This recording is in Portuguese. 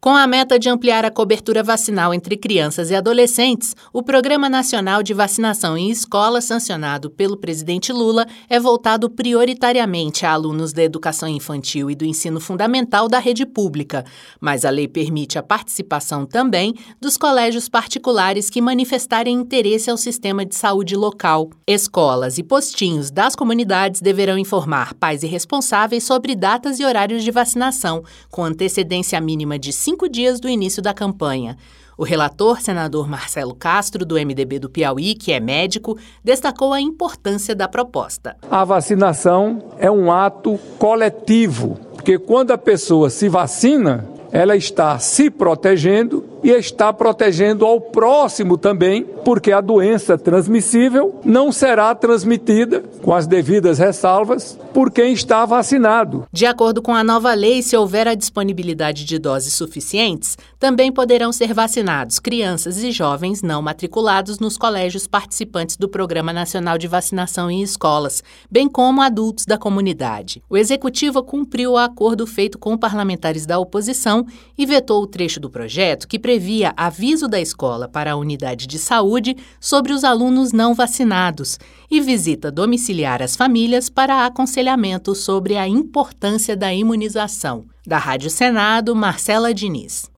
Com a meta de ampliar a cobertura vacinal entre crianças e adolescentes, o Programa Nacional de Vacinação em Escolas, sancionado pelo presidente Lula, é voltado prioritariamente a alunos da educação infantil e do ensino fundamental da rede pública, mas a lei permite a participação também dos colégios particulares que manifestarem interesse ao sistema de saúde local. Escolas e postinhos das comunidades deverão informar pais e responsáveis sobre datas e horários de vacinação, com antecedência mínima de 5 dias do início da campanha. O relator, senador Marcelo Castro, do MDB do Piauí, que é médico, destacou a importância da proposta. A vacinação é um ato coletivo, porque quando a pessoa se vacina, ela está se protegendo e está protegendo ao próximo também, porque a doença transmissível não será transmitida, com as devidas ressalvas, por quem está vacinado. De acordo com a nova lei, se houver a disponibilidade de doses suficientes, também poderão ser vacinados crianças e jovens não matriculados nos colégios participantes do Programa Nacional de Vacinação em Escolas, bem como adultos da comunidade. O Executivo cumpriu o acordo feito com parlamentares da oposição e vetou o trecho do projeto que previa aviso da escola para a unidade de saúde sobre os alunos não vacinados e visita domiciliar às famílias para aconselhamento sobre a importância da imunização. Da Rádio Senado, Marcela Diniz.